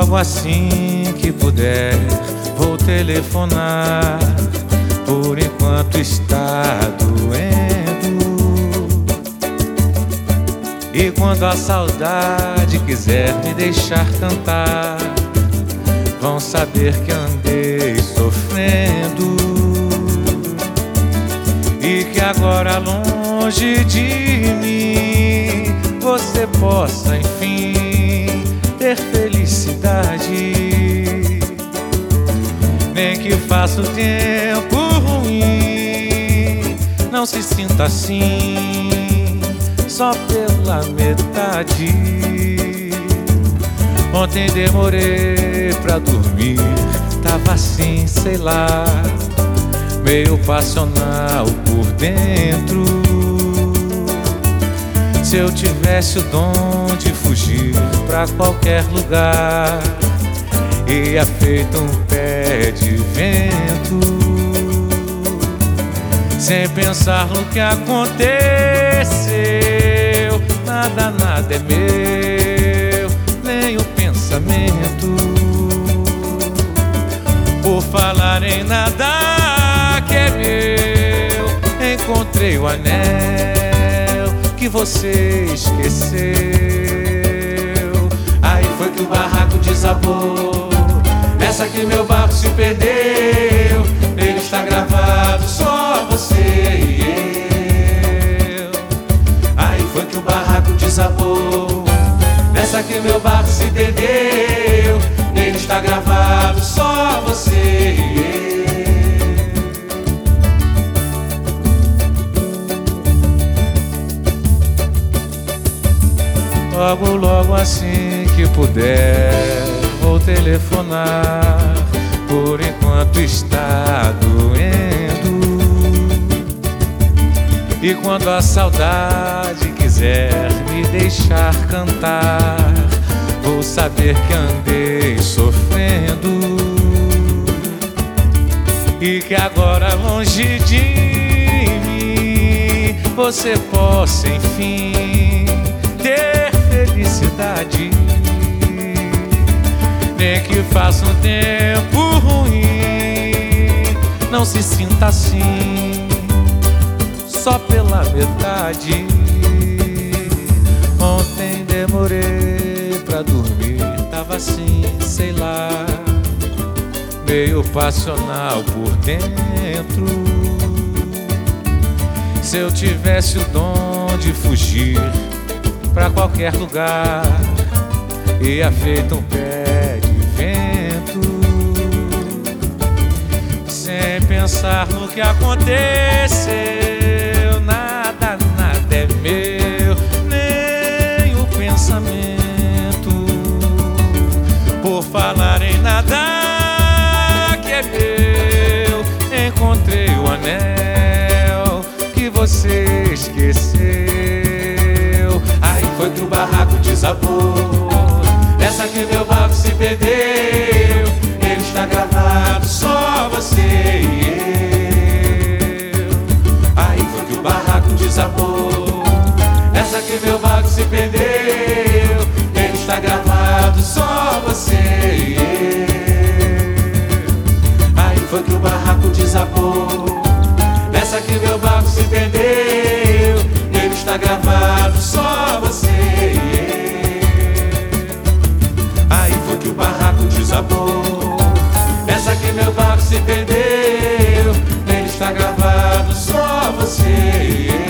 logo assim que puder, vou telefonar. Por enquanto está doendo. E quando a saudade quiser me deixar cantar, vão saber que andei sofrendo. E que agora longe de mim você possa enfim ter felicidade. Nem que faça o tempo ruim, não se sinta assim só pela metade. Ontem demorei pra dormir, tava assim, sei lá, meio passional por dentro. Se eu tivesse o dom de fugir pra qualquer lugar, ia feito um pé de vento, sem pensar no que aconteceu. Nada, nada é meu, nem o pensamento. Por falar em nada que é meu, encontrei o anel que você esqueceu. Aí foi que o barraco desabou, nessa que meu barco se perdeu. Nele está gravado só você e eu. Aí foi que o barraco desabou, nessa que meu barco se perdeu. Nele está gravado só você e eu. Logo, logo assim que puder, vou telefonar. Por enquanto está doendo. E quando a saudade quiser me deixar cantar, vou saber que andei sofrendo. E que agora longe de mim você possa enfim ter felicidade. Nem que faça um tempo ruim, não se sinta assim só pela metade. Ontem demorei pra dormir, tava assim, sei lá, meio passional por dentro. Se eu tivesse o dom de fugir pra qualquer lugar, ia feito um pé de vento, sem pensar no que aconteceu. Nada, nada é meu, nem o pensamento. Por falar em nada que é meu, encontrei o anel que você esqueceu. Aí foi que o barraco desabou, nessa que meu barco se perdeu. Ele está gravado só você e eu. Aí foi que o barraco desabou, nessa que meu barco se perdeu. Ele está gravado só você e eu. Aí foi que o barraco desabou, nessa que meu barco se perdeu. Ele está gravado só você e eu. Aí foi que o barraco desabou, nessa que meu barco se perdeu. Nele está gravado só você e eu.